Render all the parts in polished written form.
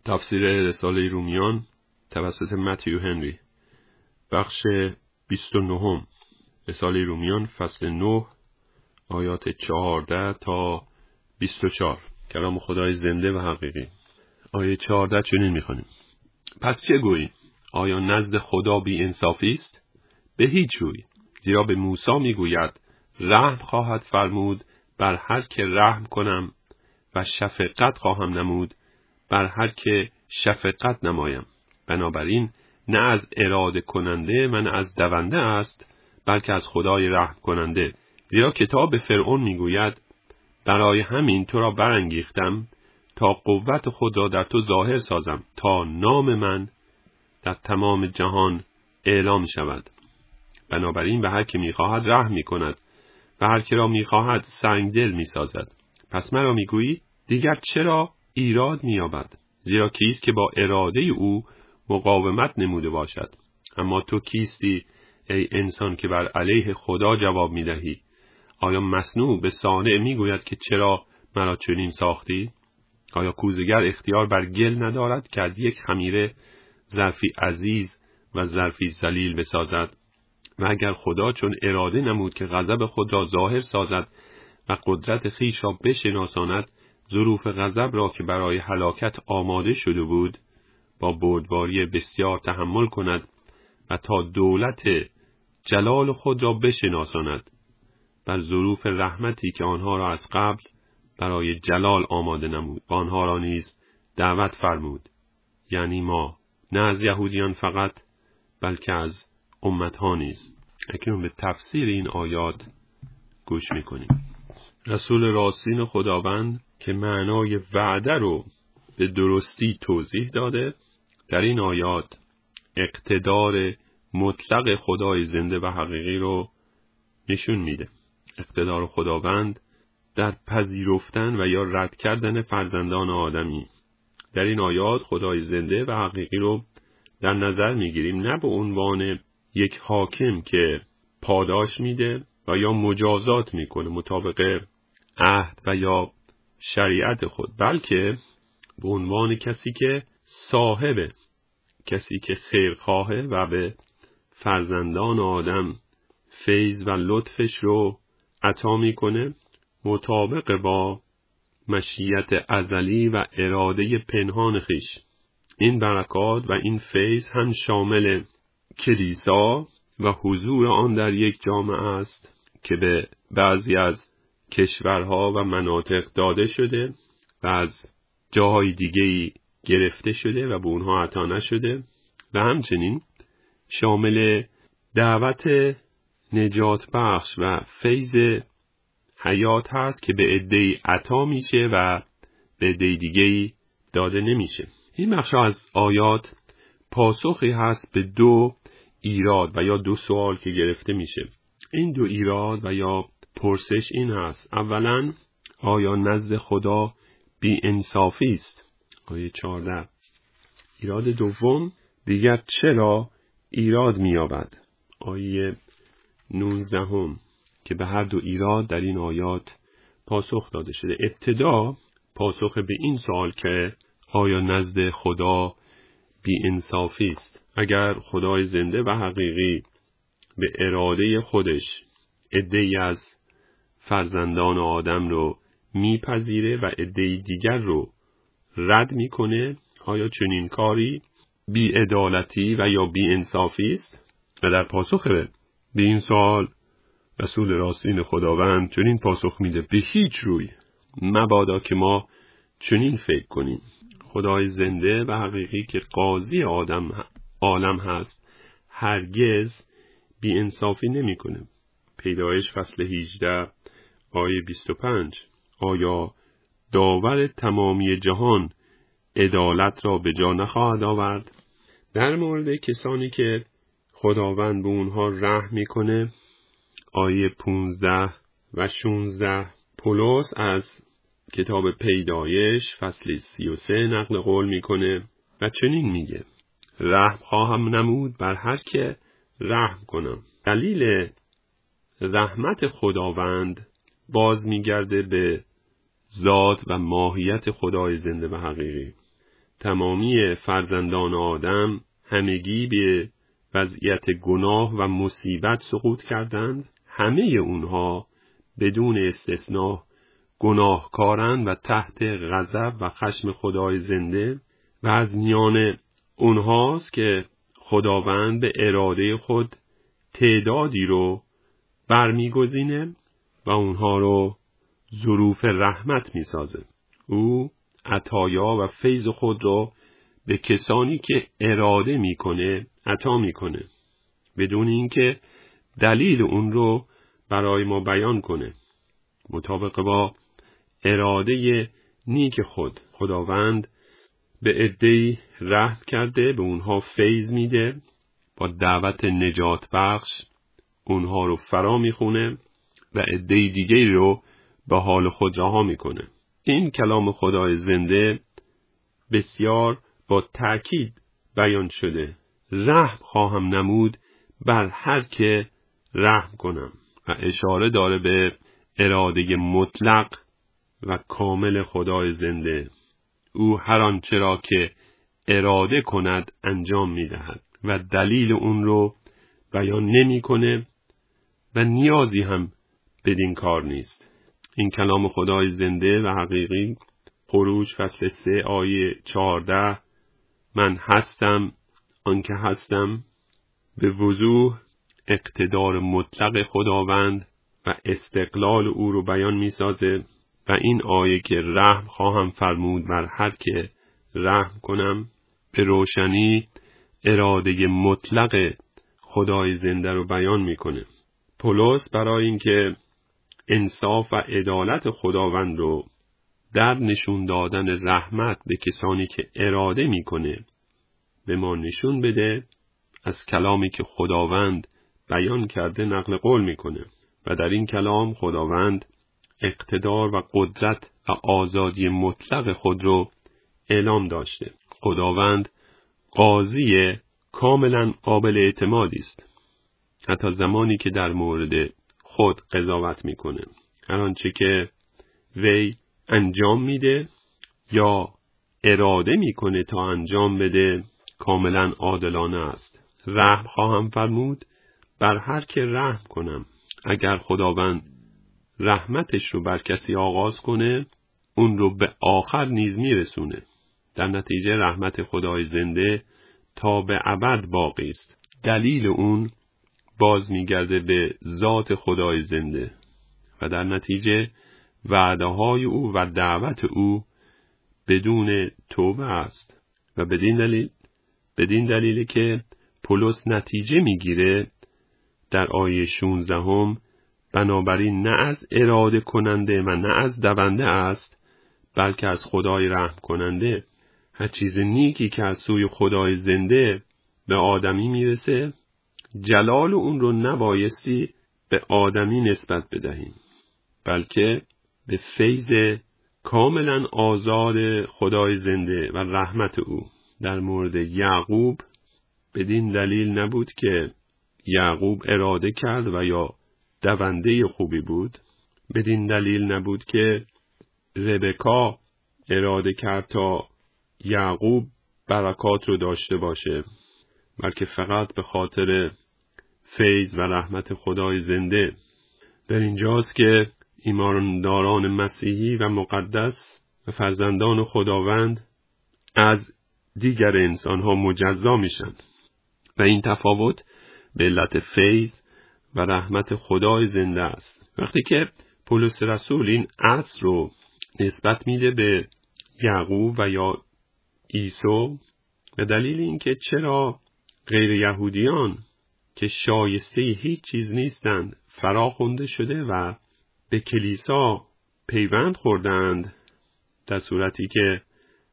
تفسیر رساله رومیان توسط متیو هنری، بخش 29. رساله رومیان فصل 9 آیات 14 تا 24. کلام خدای زنده و حقیقی. آیه 14 چنین می‌خوانیم: پس چه گوییم؟ آیا نزد خدا بی انصافی است؟ به هیچ روی. زیرا به موسی میگوید رحم خواهد فرمود بر هر که رحم کنم و شفقت خواهم نمود بر هر که شفقت نمایم. بنابراین نه از اراده کننده و نه از دونده است، بلکه از خدای رحم کننده. زیرا کتاب فرعون میگوید برای همین تو را برانگیختم تا قوت خود را در تو ظاهر سازم، تا نام من در تمام جهان اعلام شود. بنابراین به هر که میخواهد رحم میکند و هر که را میخواهد سنگدل میسازد. پس مرا میگویی دیگر چرا ایراد مییابد؟ زیرا کیست که با اراده او مقاومت نموده باشد؟ اما تو کیستی ای انسان که بر علیه خدا جواب میدهی؟ آیا مصنوع به صانع میگوید که چرا مرا چنین ساختی؟ آیا کوزه‌گر اختیار بر گل ندارد که از یک خمیره ظرفی عزیز و ظرفی ذلیل بسازد؟ و اگر خدا چون اراده نمود که غضب خود را ظاهر سازد و قدرت خویش را بشناساند، ظروف غضب را که برای هلاکت آماده شده بود با بردباری بسیار تحمل کند و تا دولت جلال خود را بشناساند، بر ظروف رحمتی که آنها را از قبل برای جلال آماده نمود و آنها را نیز دعوت فرمود، یعنی ما، نه از یهودیان فقط بلکه از امتها نیز. اکنون به تفسیر این آیات گوش میکنیم. رسول راستین خداوند که معنای وعده رو به درستی توضیح داده، در این آیات اقتدار مطلق خدای زنده و حقیقی رو نشون میده. اقتدار خداوند در پذیرفتن و یا رد کردن فرزندان آدمی. در این آیات خدای زنده و حقیقی رو در نظر میگیریم نه به عنوان یک حاکم که پاداش میده و یا مجازات میکنه مطابق عهد و یا شریعت خود، بلکه به عنوان کسی که صاحبه، کسی که خیرخواهه و به فرزندان آدم فیض و لطفش رو عطا میکنه مطابق با مشیت ازلی و اراده پنهان خیش. این برکات و این فیض هم شامل کلیسا و حضور آن در یک جامعه است که به بعضی از کشورها و مناطق داده شده و از جاهای دیگه‌ای گرفته شده و به اونها عطا نشده، و همچنین شامل دعوت نجات بخش و فیض حیات هست که به عده‌ای عطا میشه و به عده دیگه‌ای داده نمیشه. این بخش از آیات پاسخی هست به دو ایراد و یا دو سوال که گرفته میشه. این دو ایراد و یا پرسش این هست: اولا، آیا نزد خدا بی انصافی است؟ آیه 14. ایراد دوم، دیگر چرا ایراد مییابد؟ آیه 19 که به هر دو ایراد در این آیات پاسخ داده شده. ابتدا پاسخ به این سوال که آیا نزد خدا بی انصافی است. اگر خدای زنده و حقیقی به اراده خودش عده‌ای از فرزندان آدم رو میپذیره و عده‌ای دیگر رو رد میکنه، آیا چنین کاری بی عدالتی و یا بی انصافی است؟ و در پاسخ به این سوال رسول راستین خداوند چنین پاسخ میده: به هیچ روی. مبادا که ما چنین فکر کنیم. خدای زنده و حقیقی که قاضی عالم هست هرگز بی انصافی نمی کنه. پیدایش فصل 18 آیه 25: آیا داور تمامی جهان عدالت را به جا نخواهد آورد؟ در مورد کسانی که خداوند به اونها رحم میکنه، آیه 15 و 16 پولس از کتاب پیدایش فصل 33 نقل قول میکنه و چنین میگه: رحم خواهم نمود بر هر که رحم کنم. دلیل رحمت خداوند باز میگرده به ذات و ماهیت خدای زنده و حقیقی. تمامی فرزندان آدم همگی به وضعیت گناه و مصیبت سقوط کردند. همه اونها بدون استثناء گناهکارند و تحت غضب و خشم خدای زنده و از میان اونهاست که خداوند به اراده خود تعدادی رو برمیگزینه و اونها رو ظروف رحمت میسازه. او عطایا و فیض خود رو به کسانی که اراده میکنه عطا میکنه بدون اینکه دلیل اون رو برای ما بیان کنه. مطابق با اراده نیک خداوند به عده‌ای رحم کرده، به اونها فیض میده، با دعوت نجات بخش اونها رو فرا میخونه و عده‌ای دیگه رو به حال خود رها میکنه. این کلام خدای زنده بسیار با تأکید بیان شده. رحم خواهم نمود بر هر که رحم کنم و اشاره داره به اراده مطلق و کامل خدای زنده. او هر آنچه را که اراده کند انجام میدهد و دلیل اون رو بیان نمیکنه و نیازی هم بدین کار نیست. این کلام خدای زنده و حقیقی، خروج فصل 3 آیه 14، من هستم آنکه هستم، به وضوح اقتدار مطلق خداوند و استقلال او رو بیان میسازه و این آیه که رحم خواهم فرمود بر هر که رحم کنم به روشنی اراده مطلق خدای زنده رو بیان میکنه. پولس برای اینکه انصاف و عدالت خداوند رو در نشون دادن رحمت به کسانی که اراده میکنه به ما نشون بده، از کلامی که خداوند بیان کرده نقل قول میکنه و در این کلام خداوند اقتدار و قدرت و آزادی مطلق خود رو اعلام داشته. خداوند قاضی کاملا قابل اعتمادی است، حتی زمانی که در مورد خود قضاوت میکنه. هر آنچه که وی انجام میده یا اراده میکنه تا انجام بده کاملا عادلانه است. رحم خواهم فرمود بر هر که رحم کنم. اگر خداوند رحمتش رو بر کسی آغاز کنه اون رو به آخر نیز میرسونه. در نتیجه رحمت خدای زنده تا به ابد باقی است. دلیل اون باز میگرده به ذات خدای زنده و در نتیجه وعده های او و دعوت او بدون توبه است و بدین دلیل که پولس نتیجه میگیره در آیه 16 بنابراین نه از اراده کننده و نه از دونده است بلکه از خدای رحم کننده. هر چیز نیکی که از سوی خدای زنده به آدمی میرسه جلال اون رو نبایستی به آدمی نسبت بدهیم بلکه به فیض کاملا آزاد خدای زنده و رحمت او. در مورد یعقوب بدین دلیل نبود که یعقوب اراده کرد و یا دونده خوبی بود، بدین دلیل نبود که ربکا اراده کرد تا یعقوب برکات رو داشته باشه، بلکه فقط به خاطر فیض و رحمت خدای زنده. در اینجاست که ایمانداران مسیحی و مقدس و فرزندان خداوند از دیگر انسانها مجزا میشن و این تفاوت به علت فیض و رحمت خدای زنده است. وقتی که پولس رسول این عطف رو نسبت میده به یعقوب و یا عیسی به دلیل اینکه چرا غیر یهودیان که شایسته هیچ چیز نیستند فرا خونده شده و به کلیسا پیوند خوردند، در صورتی که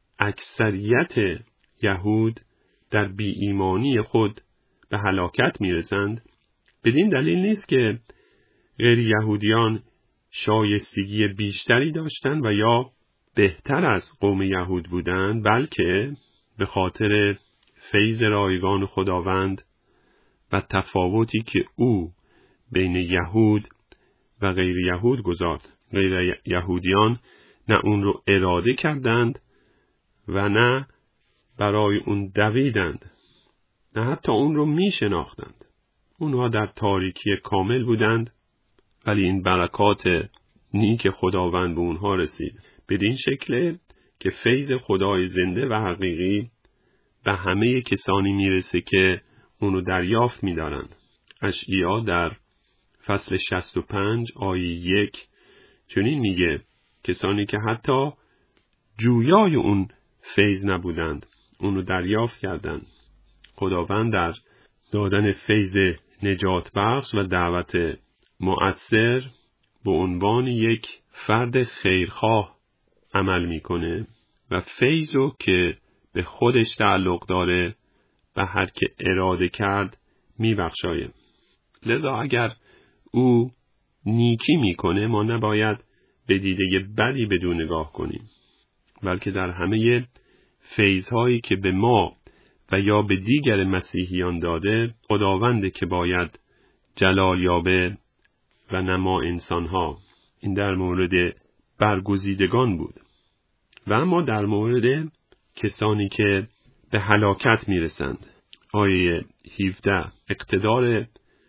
اکثریت یهود در بی ایمانی خود به هلاکت میرسند. بدین دلیل نیست که غیر یهودیان شایستگی بیشتری داشتند و یا بهتر از قوم یهود بودند، بلکه به خاطر فیض رایگان خداوند و تفاوتی که او بین یهود و غیر یهود گذاشت. غیر یهودیان نه اون رو اراده کردند و نه برای اون دویدند، نه حتی اون رو می شناختند. اونها در تاریکی کامل بودند، ولی این برکات نیک خداوند به اونها رسید. بدین شکل که فیض خدای زنده و حقیقی به همه کسانی میرسه که اونو دریافت می‌دارن. اشعیا در فصل 65 آیه 1 چنین میگه: کسانی که حتی جویای اون فیض نبودند اونو دریافت کردند. خداوند در دادن فیض نجات بخش و دعوت مؤثر به عنوان یک فرد خیرخواه عمل میکنه و فیضو که به خودش تعلق داره به هر که اراده کرد میبخشایه. لذا اگر او نیکی میکنه ما نباید به دیده بدی بدون نگاه کنیم، بلکه در همه فیض‌هایی که به ما و یا به دیگر مسیحیان داده خداونده که باید جلال یابه و نما انسانها. این در مورد برگزیدگان بود. و اما در مورد کسانی که به هلاکت میرسند، آیه 17 اقتدار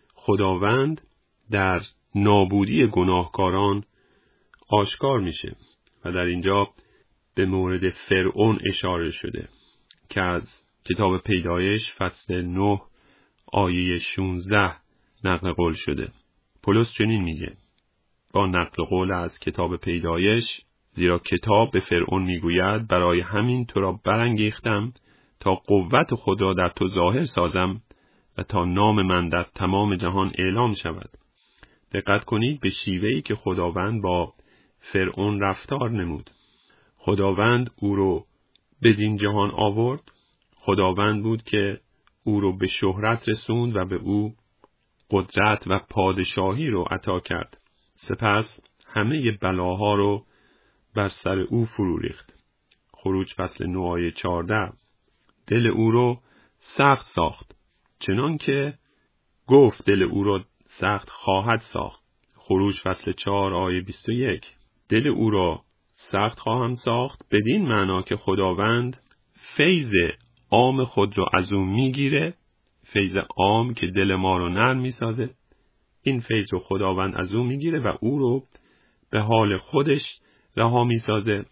خداوند در نابودی گناهکاران آشکار میشه و در اینجا به مورد فرعون اشاره شده که از کتاب پیدایش فصل 9 آیه 16 نقل قول شده. پولس چنین میگه با نقل قول از کتاب پیدایش: زیرا کتاب به فرعون میگوید برای همین تو را برانگیختم تا قوت خدا در تو ظاهر سازم و تا نام من در تمام جهان اعلام شود. دقت کنید به شیوهی که خداوند با فرعون رفتار نمود. خداوند او رو بدین جهان آورد. خداوند بود که او رو به شهرت رسوند و به او قدرت و پادشاهی رو عطا کرد. سپس همه بلاها رو بر سر او فرو ریخت. خروج فصل 9 آیه 14 دل او رو سخت ساخت، چنان که گفت دل او رو سخت خواهد ساخت. خروج فصل 4 آیه 21 دل او را سخت خواهم ساخت بدین معنا که خداوند فیض عام خود رو از او میگیره. فیض عام که دل ما رو نرم میسازه، این فیض رو خداوند از او میگیره و او رو به حال خودش رها میسازه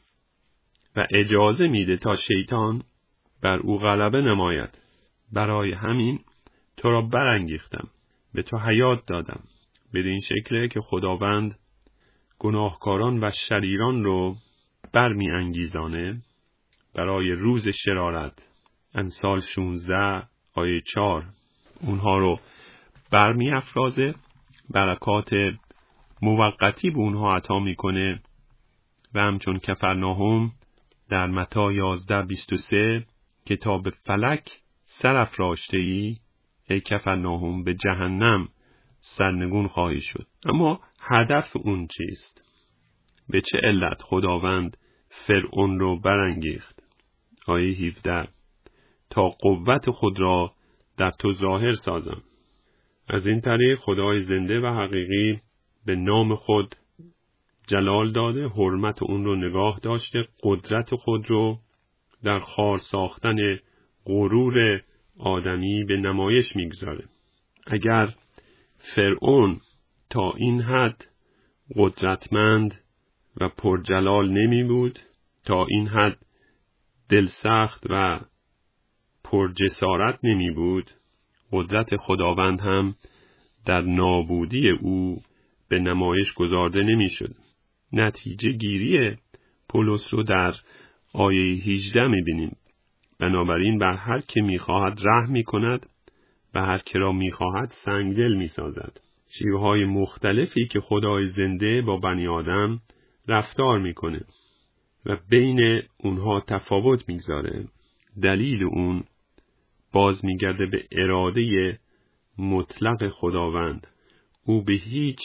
و اجازه میده تا شیطان بر او غلبه نماید. برای همین تو را برانگیختم، به تو حیات دادم. بدین شکله که خداوند گناهکاران و شریران رو برمی انگیزانه برای روز شرارت. امثال 16 آیه 4 اونها رو برمی افرازه، برکات موقتی به اونها عطا میکنه و همچون کفرناهم در متی 11:23 کتاب فلک سرافراشته ای کفرناهم به جهنم سرنگون خواهی شد. اما هدف اون چیست؟ به چه علت خداوند فرعون رو برانگیخت؟ آیه 17 تا قوت خود را در تو ظاهر سازم. از این طریق خدای زنده و حقیقی به نام خود جلال داده، حرمت اون رو نگاه داشته، قدرت خود رو در خار ساختن غرور آدمی به نمایش میگذاره. اگر فرعون تا این حد قدرتمند و پرجلال نمی بود، تا این حد دلسخت و پرجسارت نمی بود، قدرت خداوند هم در نابودی او به نمایش گذارده نمی شد. نتیجه گیری پولس رو در آیه 18 می بینیم. بنابراین بر هر که می خواهد رحم می کند و هر که را می خواهد سنگدل می سازد. شیوه های مختلفی که خدای زنده با بنی آدم رفتار می کنه و بین اونها تفاوت می گذاره. دلیل اون باز می گرده به اراده مطلق خداوند. او به هیچ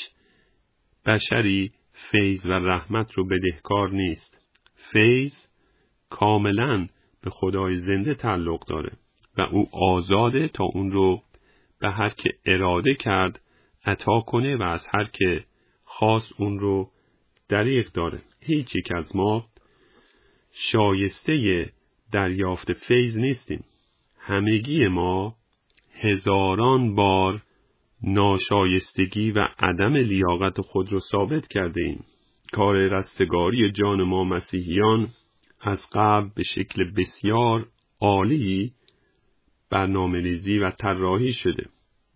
بشری فیض و رحمت رو بدهکار نیست. فیض کاملاً به خدای زنده تعلق داره و او آزاده تا اون رو به هر که اراده کرد عطا کنه و از هر که خواست اون رو دریغ داره. هیچ یک از ما شایسته دریافت فیض نیستیم. همگی ما هزاران بار ناشایستگی و عدم لیاقت خود را ثابت کرده ایم. کار رستگاری جان ما مسیحیان از قبل به شکل بسیار عالی برنامه‌ریزی و طراحی شده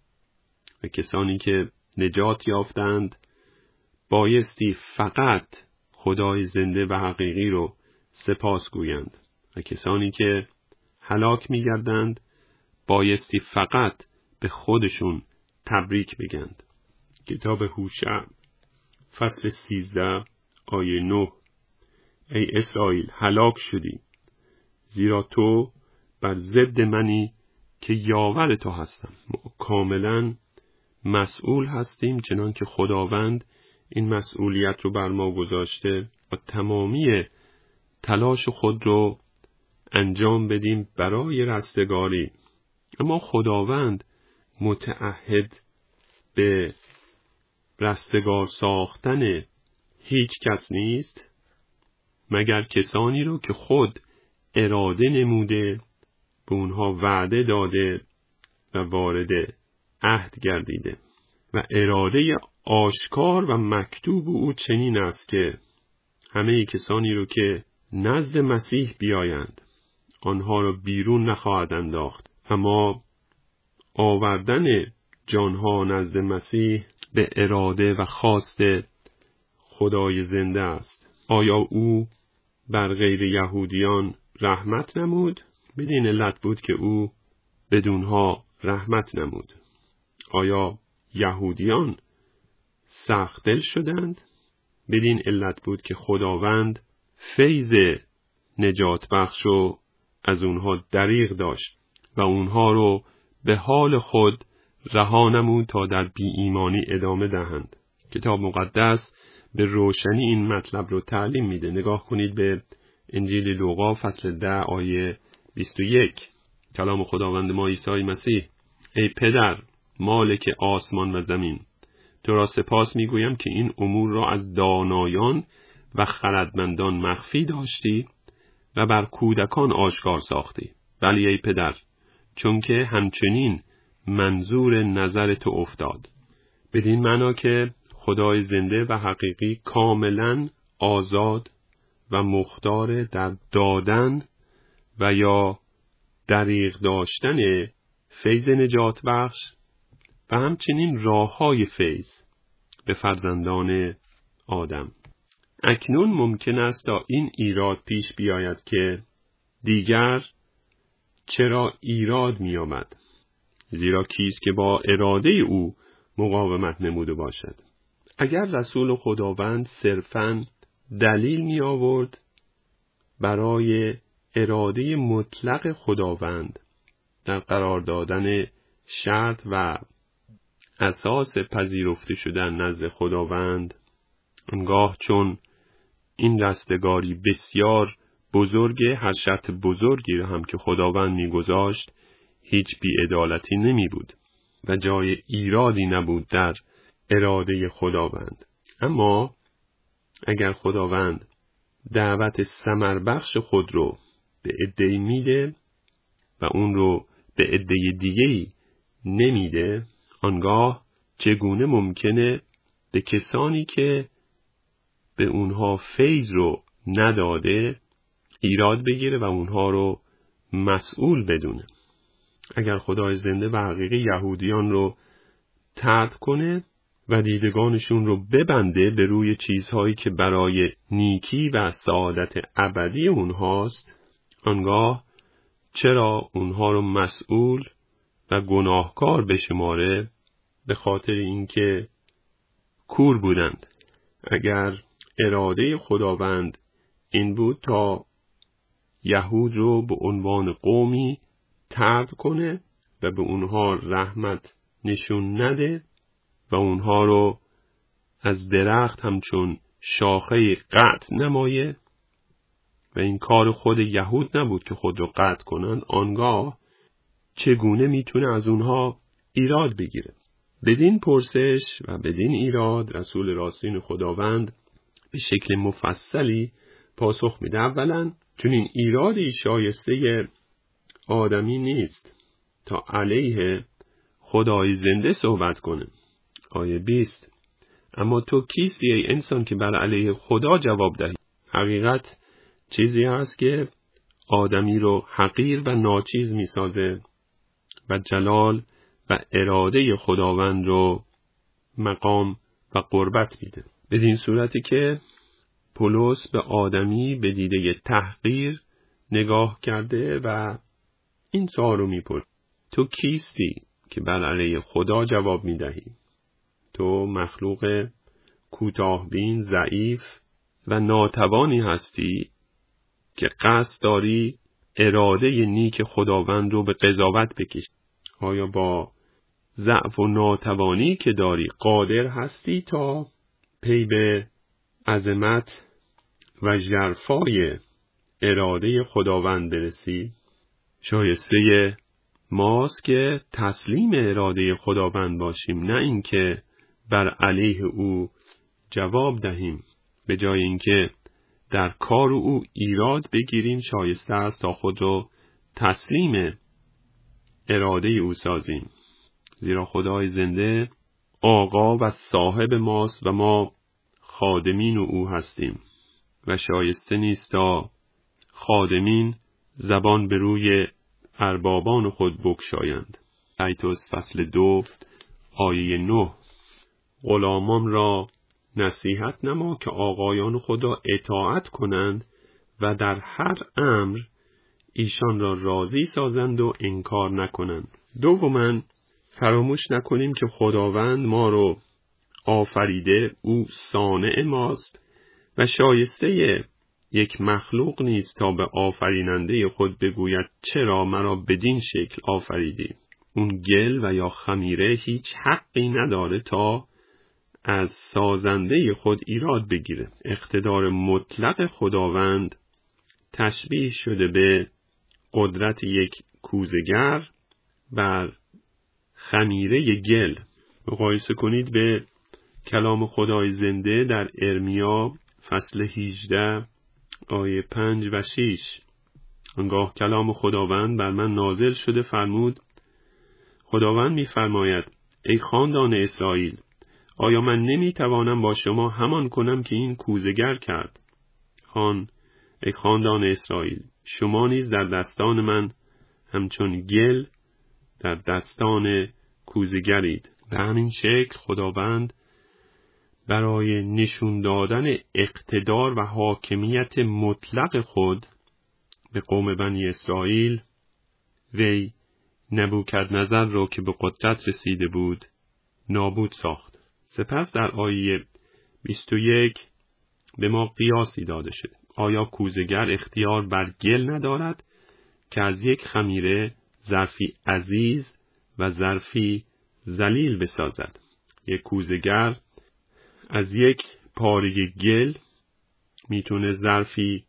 و کسانی که نجات یافتند بایستی فقط خدای زنده و حقیقی رو سپاس گویند و کسانی که هلاک می‌گردند بایستی فقط به خودشون تبریک بگند. کتاب هوشع فصل 13 آیه 9: ای اسرائیل هلاک شدی، زیرا تو بر ضد منی که یاور تو هستم. ما کاملا مسئول هستیم، چنان که خداوند این مسئولیت رو بر ما گذاشته و تمامی تلاش خود رو انجام بدیم برای رستگاری. اما خداوند متعهد به رستگار ساختن هیچ کس نیست مگر کسانی رو که خود اراده نموده، به اونها وعده داده و وارد عهد گردیده. و اراده آشکار و مکتوب او چنین است که همه کسانی رو که نزد مسیح بیایند آنها را بیرون نخواهد انداخت. اما آوردن جانها نزد مسیح به اراده و خواست خدای زنده است. آیا او بر غیر یهودیان رحمت نمود؟ بدین علت بود که او بدونها رحمت نمود. آیا یهودیان سخت دل شدند؟ بدین علت بود که خداوند فیض نجات بخشو از اونها دریغ داشت و اونها رو به حال خود رها نمود تا در بی ایمانی ادامه دهند. کتاب مقدس به روشنی این مطلب رو تعلیم میده. نگاه کنید به انجیل لوقا فصل 10 آیه 21. کلام خداوند ما عیسی مسیح: ای پدر مالک آسمان و زمین، تو را سپاس میگویم که این امور را از دانایان و خردمندان مخفی داشتی و بر کودکان آشکار ساختی. ولی ای پدر، چون که همچنین منظور نظر تو افتاد. بدین معنا که خدای زنده و حقیقی کاملا آزاد و مختار در دادن و یا دریغ داشتن فیض نجات بخش و همچنین راه‌های فیض به فرزندان آدم. اکنون ممکن است تا این ایراد پیش بیاید که دیگر چرا ایراد می آمد؟ زیرا کیست که با اراده او مقاومت نموده باشد؟ اگر رسول خداوند صرفاً دلیل می آورد برای اراده مطلق خداوند در قرار دادن شرط و اساس پذیرفته شدن نزد خداوند، انگاه چون این رستگاری بسیار بزرگه، هر شرط بزرگی را هم که خداوند میگذاشت هیچ بی‌عدالتی نمی بود و جای ایرادی نبود در اراده خداوند. اما اگر خداوند دعوت ثمربخش خود رو به عده‌ای میده و اون رو به عده دیگه‌ای نمیده، آنگاه چگونه ممکنه به کسانی که به اونها فیض رو نداده ایراد بگیره و اونها رو مسئول بدونه؟ اگر خدای زنده و حقیقی یهودیان رو طرد کنه و دیدگانشون رو ببنده به روی چیزهایی که برای نیکی و سعادت ابدی اونهاست، آنگاه چرا اونها رو مسئول و گناهکار بشماره؟ به خاطر اینکه کور بودند. اگر اراده خداوند این بود تا یهود رو به عنوان قومی طرد کنه و به اونها رحمت نشون نده و اونها رو از درخت همچون شاخه قطع نمایه و این کار خود یهود نبود که خود رو قطع کنند، آنگاه چگونه میتونه از اونها ایراد بگیره؟ بدین پرسش و بدین ایراد رسول راستین خداوند به شکل مفصلی پاسخ میده. اولا چون این ایرادی شایسته آدمی نیست تا علیه خدای زنده صحبت کنه. آیه 20: اما تو کیستی ای انسان که بر علیه خدا جواب دهی؟ حقیقت چیزی هست که آدمی رو حقیر و ناچیز می سازه و جلال و اراده خداوند رو مقام و قربت میده. بدین صورتی که پولس به آدمی به دیده تحقیر نگاه کرده و این سوال رو میپرسه: تو کیستی که بر علیه خدا جواب میدهی؟ تو مخلوق کوتاه‌بین، ضعیف و ناتوانی هستی که قصد داری اراده نیک خداوند رو به قضاوت بکشی. آیا با ضعف و ناتوانی که داری قادر هستی تا پی به عظمت و ژرفای اراده خداوند برسی؟ شایسته ماست که تسلیم اراده خداوند باشیم، نه اینکه بر علیه او جواب دهیم. به جای اینکه در کار او ایراد بگیریم، شایسته است تا خود را تسلیم اراده او سازیم، زیرا خدای زنده آقا و صاحب ماست و ما خادمین او هستیم و شایسته نیست تا خادمین زبان به روی اربابان خود بگشایند. تیتوس فصل 2 آیه 9: غلامان را نصیحت نما که آقایان خود را اطاعت کنند و در هر امر ایشان را راضی سازند و انکار نکنند. دوماً فراموش نکنیم که خداوند ما رو آفریده، او صانع ماست و شایسته یک مخلوق نیست تا به آفریننده خود بگوید چرا مرا بدین شکل آفریدی. اون گل و یا خمیره هیچ حقی نداره تا از سازنده خود ایراد بگیره. اقتدار مطلق خداوند تشبیه شده به قدرت یک کوزه‌گر بر خمیره گل. مقایسه کنید به کلام خدای زنده در ارمیا فصل 18 آیه 5 و 6: آنگاه کلام خداوند بر من نازل شده فرمود: خداوند می‌فرماید ای خاندان اسرائیل، آیا من نمی‌توانم با شما همان کنم که این کوزه‌گر کرد؟ ای خاندان اسرائیل، شما نیز در دستان من همچون گل در دستان کوزه‌گرید. به همین شکل خداوند برای نشون دادن اقتدار و حاکمیت مطلق خود به قوم بنی اسرائیل، وی نبوکدنضر را که به قدرت رسیده بود نابود ساخت. سپس در آیه 21 به ما قیاسی داده شد: آیا کوزه‌گر اختیار بر گل ندارد که از یک خمیره ظرفی عزیز و ظرفی ذلیل بسازد؟ یک کوزه‌گر از یک پاره گل میتونه ظرفی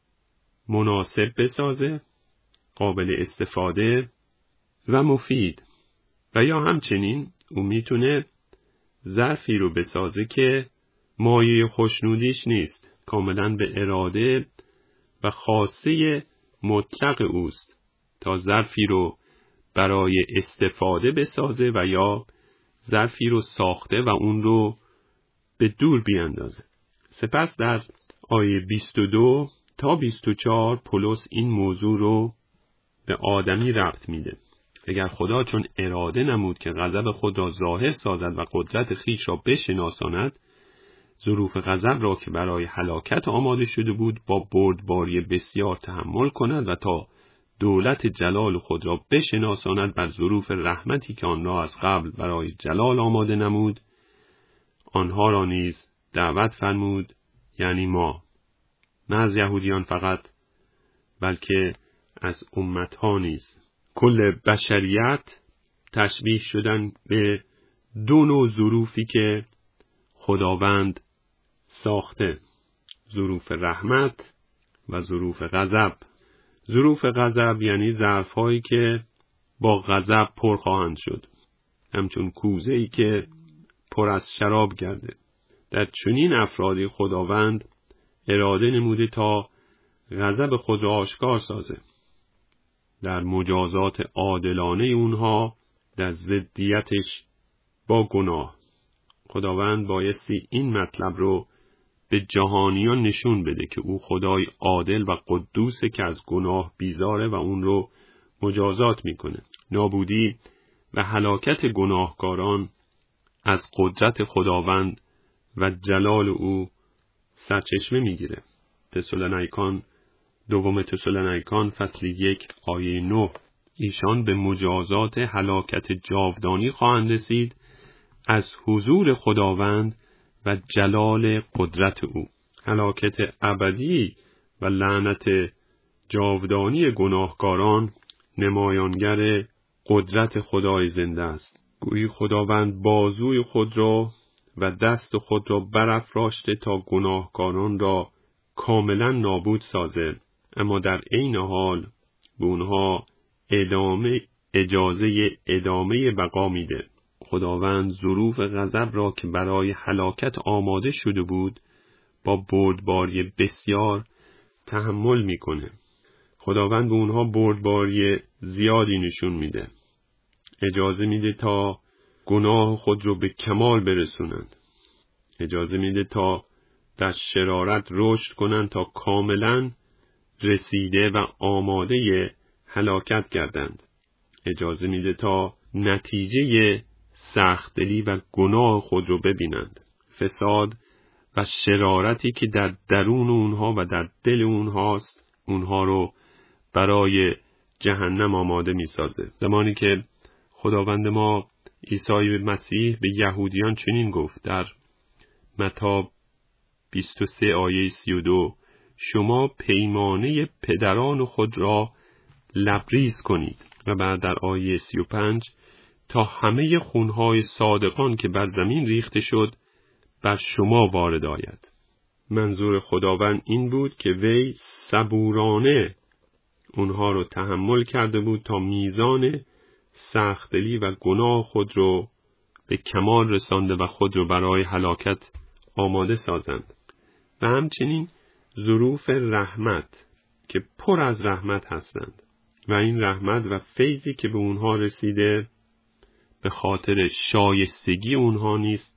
مناسب بسازه، قابل استفاده و مفید، و یا همچنین او میتونه ظرفی رو بسازه که مایه خوشنودیش نیست، کاملا به اراده و خواسته مطلق اوست تا ظرفی رو برای استفاده بسازه و یا ظرفی رو ساخته و اون رو به دور بیاندازه. سپس در آیه 22 تا 24 پولس این موضوع رو به آدمی ربط میده. اگر خدا چون اراده نمود که غضب خود را ظاهر سازد و قدرت خیش را بشناساند، ظروف غضب را که برای هلاکت آماده شده بود با بردباری بسیار تحمل کند و تا دولت جلال خود را بشناساند بر ظروف رحمتی که آن را از قبل برای جلال آماده نمود، آنها را نیز دعوت فرمود، یعنی ما، نه از یهودیان فقط بلکه از امتها نیز. کل بشریت تشبیه شدن به دو نوع ظروفی که خداوند ساخته: ظروف رحمت و ظروف غضب. ظروف غضب یعنی ظرف‌هایی که با غضب پر خواهند شد، همچون کوزه‌ای که پر از شراب گرده. در چنین افرادی خداوند اراده نموده تا غضب خود را آشکار سازه. در مجازات عادلانه اونها در ضدیتش با گناه. خداوند بایستی این مطلب رو به جهانیان نشون بده که او خدای عادل و قدوسه که از گناه بیزاره و اون رو مجازات میکنه. نابودی و هلاکت گناهکاران از قدرت خداوند و جلال او سرچشمه میگیره. دوم تسالونیکان فصل 1 آیه 9: ایشان به مجازات هلاکت جاودانی خواهند رسید از حضور خداوند و جلال قدرت او. هلاکت ابدی و لعنت جاودانی گناهکاران نمایانگر قدرت خدای زنده است. گویی خداوند بازوی خود را و دست خود را برافراشته تا گناهکاران را کاملا نابود سازه، اما در عین حال به اونها اجازه ادامه بقا میده. خداوند ظروف غضب را که برای هلاکت آماده شده بود با بردباری بسیار تحمل میکنه. خداوند به اونها بردباری زیادی نشون میده. اجازه میده تا گناه خود رو به کمال برسونند. اجازه میده تا در شرارت رشد کنند تا کاملا رسیده و آماده هلاکت گردند. اجازه میده تا نتیجه سخت‌دلی و گناه خود رو ببینند. فساد و شرارتی که در درون اونها و در دل اونهاست، اونها رو برای جهنم آماده میسازه. زمانی که خداوند ما عیسی مسیح به یهودیان چنین گفت در متی 23 آیه 32: شما پیمانه پدران خود را لبریز کنید. و بعد در آیه 35: تا همه خونهای صادقان که بر زمین ریخته شد بر شما وارد آید. منظور خداوند این بود که وی صبورانه اونها رو تحمل کرده بود تا میزان سخت‌دلی و گناه خود رو به کمال رسانده و خود رو برای هلاکت آماده سازند. و همچنین ظروف رحمت که پر از رحمت هستند و این رحمت و فیضی که به اونها رسیده به خاطر شایستگی اونها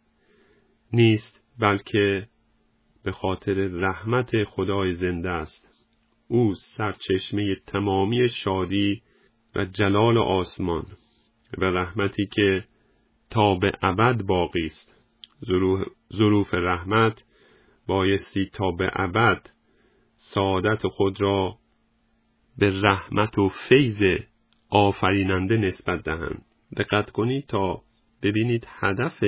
نیست بلکه به خاطر رحمت خدای زنده است. او سرچشمه تمامی شادی و جلال آسمان و رحمتی که تا به ابد باقی است. ظروف رحمت بایستی تا به ابد سعادت خود را به رحمت و فیض آفریننده نسبت دهند. دقت کنید تا ببینید هدف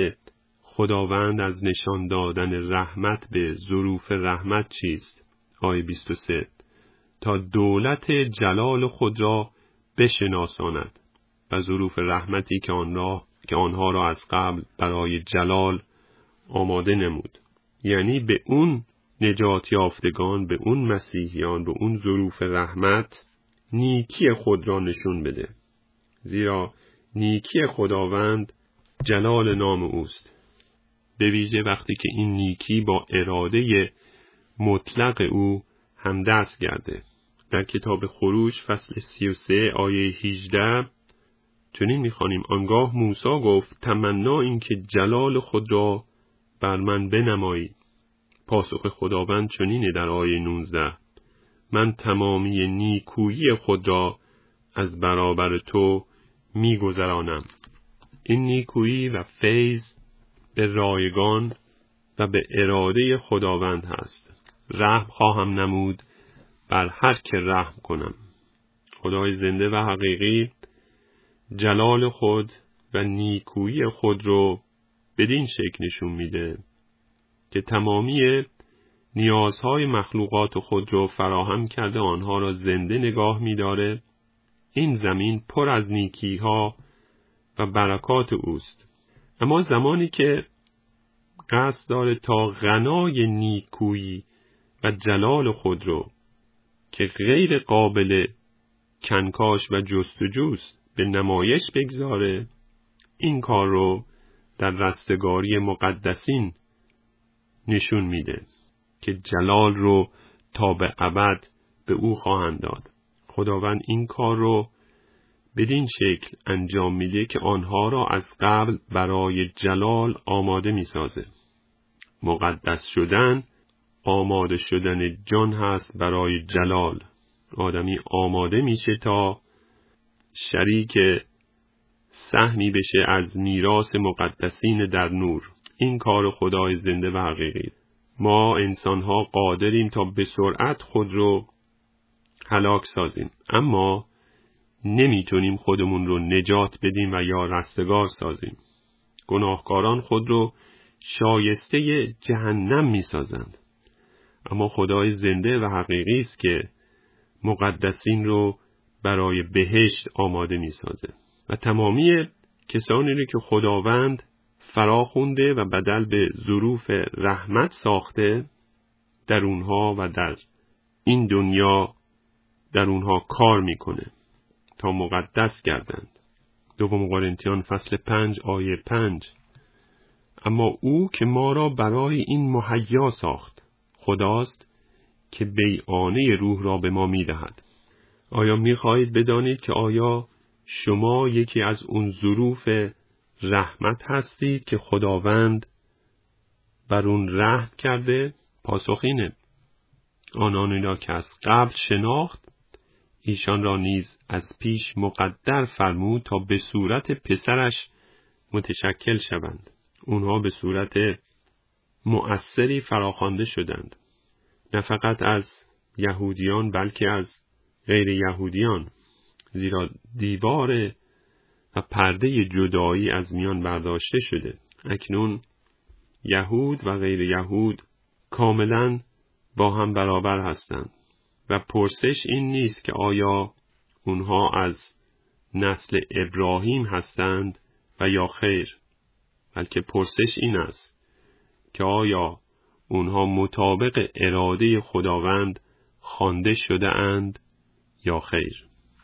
خداوند از نشان دادن رحمت به ظروف رحمت چیست. آیه 23: تا دولت جلال خود را بشناساند و ظروف رحمتی که آنها را از قبل برای جلال آماده نمود. یعنی به اون نجات یافتگان، به اون مسیحیان، به اون ظروف رحمت نیکی خود را نشون بده. زیرا نیکی خداوند جلال نام اوست. به ویژه وقتی که این نیکی با اراده مطلق او همدست گرده. در کتاب خروج فصل 33 آیه 18 چنین می‌خوانیم: آنگاه موسی گفت تمنا این که جلال خود را بر من بنمایی. پاسخ خداوند چنینه در آیه 19: من تمامی نیکویی خود را از برابر تو می‌گذرانم. این نیکویی و فیض به رایگان و به اراده خداوند هست. رحم خواهم نمود بر هر که رحم کنم. خدای زنده و حقیقی جلال خود و نیکویی خود رو بدین شکل نشون میده که تمامی نیازهای مخلوقات خود رو فراهم کرده، آنها را زنده نگاه می‌داره. این زمین پر از نیکی‌ها و برکات اوست. اما زمانی که قصد داره تا غنای نیکویی و جلال خود رو که غیر قابل کنکاش و جستجوست به نمایش بگذاره، این کار رو در رستگاری مقدسین نشون میده که جلال رو تا به ابد به او خواهند داد. خداوند این کار رو بدین شکل انجام میده که آنها را از قبل برای جلال آماده میسازه. مقدس شدن آماده شدن جان هست برای جلال. آدمی آماده میشه تا شریک سهمی بشه از میراث مقدسین در نور. این کار خدای زنده و حقیقی. ما انسان‌ها قادریم تا به سرعت خود رو هلاک سازیم، اما نمیتونیم خودمون رو نجات بدیم و یا رستگار سازیم. گناهکاران خود رو شایسته جهنم میسازند، اما خدای زنده و حقیقی است که مقدسین رو برای بهشت آماده میسازه و تمامی کسانی رو که خداوند فراخونده و بدل به ظروف رحمت ساخته در اونها و در این دنیا در اونها کار میکنه تا مقدس گردند. دوم قرنتیان فصل 5 آیه 5. اما او که ما را برای این مهیا ساخت خداست که بیعانه روح را به ما میدهد. آیا میخواهید بدانید که آیا شما یکی از اون ظروف رحمت هستید که خداوند بر اون رحم کرده؟ پاسخ اینه: آنانی را که از قبل شناخت ایشان را نیز از پیش مقدر فرمود تا به صورت پسرش متشکل شوند. اونها به صورت مؤثری فراخوانده شدند، نه فقط از یهودیان بلکه از غیر یهودیان، زیرا دیوار و پرده جدایی از میان برداشته شده. اکنون یهود و غیر یهود کاملا با هم برابر هستند و پرسش این نیست که آیا اونها از نسل ابراهیم هستند و یا خیر، بلکه پرسش این است که آیا اونها مطابق اراده خداوند خوانده شده اند یا خیر.